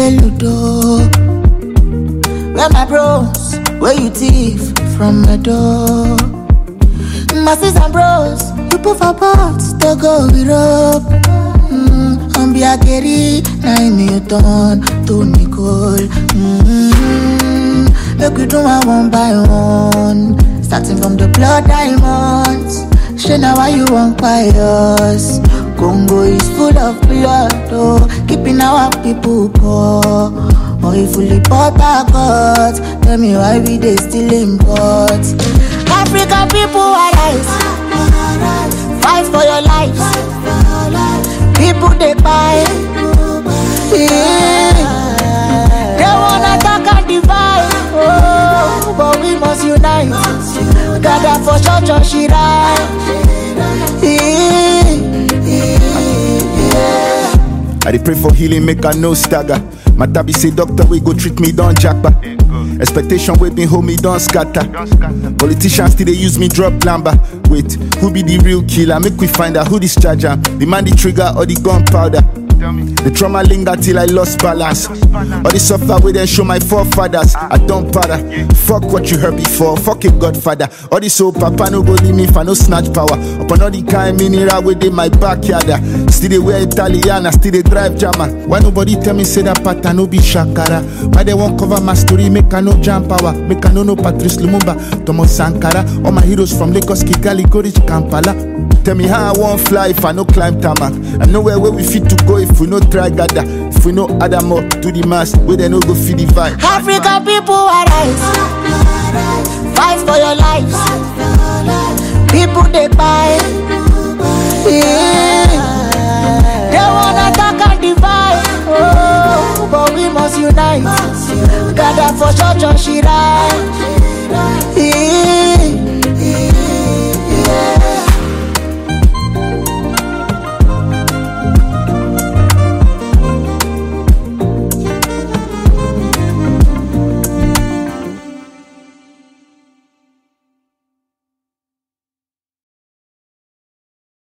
play Ludo. Where my bros, where you thief from my door. My sis and bros, you put for pots, to go with up. I'm be a carry, nine Newton, to Nicole. Make we do my one by one. Starting from the blood diamonds. She know why you want us. Congo is full of blood, oh. Keeping our people poor. Or if fully bought our gods. Tell me why we they still import. African people arise. Fight for your lives. People they buy. Yeah. They wanna attack and divide. Oh, but we must unite. Gather for church or Shirai. I dey pray for healing, make I no stagger. My tabby say doctor we go treat me, don't jackpa. Expectation we been hold me, don't scatter. Politicians still they use me, drop lamba. Wait, who be the real killer? Make we find out who this charger. The man the trigger or the gunpowder. The trauma linger till I lost balance. All the software we then show my forefathers. I don't bother. Fuck what you heard before. Fuck a godfather. All this old papa no go leave me for no snatch power. Upon all the kind mineral within my backyard. Still they wear Italiana, still they drive Jama. Why nobody tell me say that pattern no be Shakara? Why they won't cover my story? Make I no jump power. Make I no Patrice Lumumba, Thomas Sankara. All my heroes from Lagos, Kigali, go reach Kampala. Tell me how I won't fly if I no climb tarmac. I know where we fit to go if we no try gather. If we no add them up to the mass, we then no go feed the vibe. African people arise. Fight for your lives. People they buy. Yeah. They wanna attack and divide. Oh, but we must unite. Gather for church or Shirai.